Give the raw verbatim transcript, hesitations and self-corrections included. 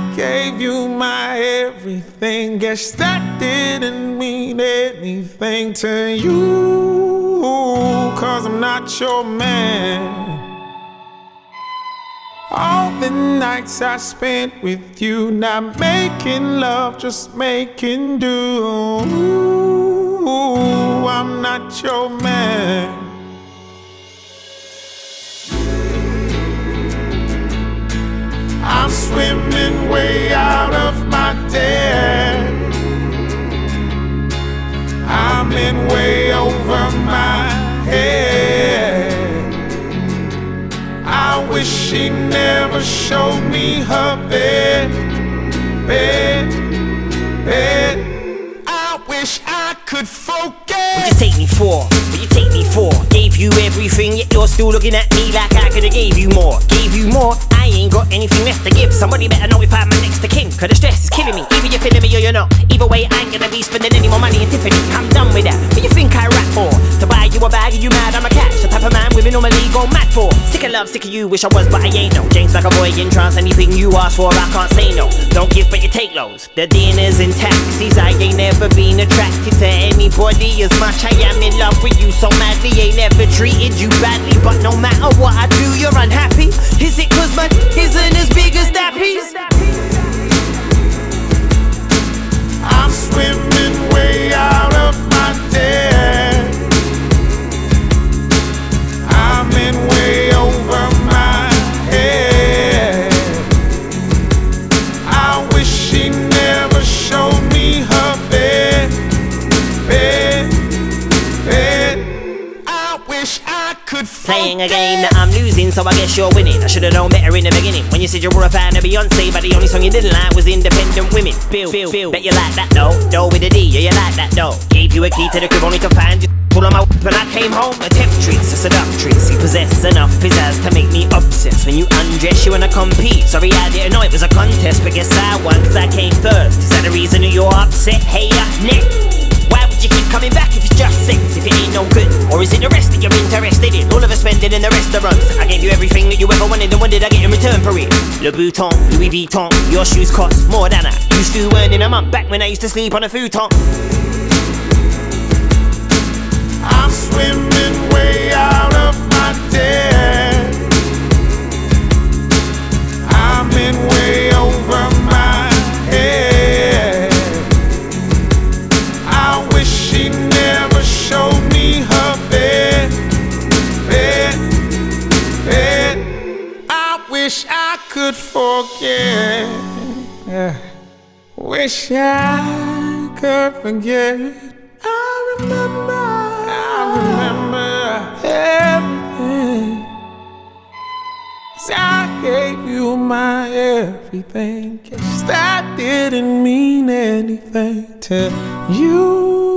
gave you my everything. Guess that didn't mean anything to you, 'cause I'm not your man. All the nights I spent with you, not making love, just making do. I'm not your man. I'm swimming way out of my depth. I'm in way over my head. I wish she never showed me her bed, bed, bed. I wish I could forget. What you take me for? What you take me for? Gave you everything, yet you're still looking at me like I could've gave you more. Gave you more, I ain't got anything left to give. Somebody better know if I'm my next to king, 'cause the stress is killing me. Either you're feeling me or you're not. Either way, I ain't gonna be spending any more money in Tiffany. I'm done with that. What you think I rap for? To buy you a bag and you mad I'm a catch. The type of man women normally go mad for. Sick of love, sick of you, wish I was but I ain't no. James like a boy in trance, anything you ask for I can't say no. Don't give but you take lows. The dinners and taxis, I ain't never been attracted to anybody as much. I am in love with you so madly, ain't never treated you badly. But no matter what I do, you're unhappy. Is it 'cause my isn't as big as that piece? I'm swimming way out of my depth. I'm in way over my head. I wish she never showed me her bed, bed, bed. I wish I could forget. Playing a game that I'm losing, so I guess you're winning. I should've known better in the beginning. When you said you were a fan of Beyonce, but the only song you didn't like was Independent Women. Bill, Bill, Bill. Bet you like that though. Dough with a D, yeah, you like that though. Gave you a key to the crib only to find you pull on my when I came home. A temptress, a seductress. He possessed enough pizzazz to make me obsessed. When you undress, you wanna compete. Sorry, I didn't know it was a contest, but guess I won 'cause I came first. Is that the reason that you're upset? Hey, up next. Why would you keep coming back if it's just sex, if it ain't no good? Or is it the rest that you're interested in? All of us spending in the restaurants. I gave you everything that you ever wanted, and what did I get in return for it? Louboutin, Louis Vuitton, your shoes cost more than I used to earn in a month back when I used to sleep on a futon. I'm swimming way out of my depth. I'm in way over my head. I wish she never showed me her bed, bed, bed. I wish I could forget. Yeah. Wish I could forget. I remember, I remember everything. 'Cause I gave you my everything. Guess that didn't mean anything to you.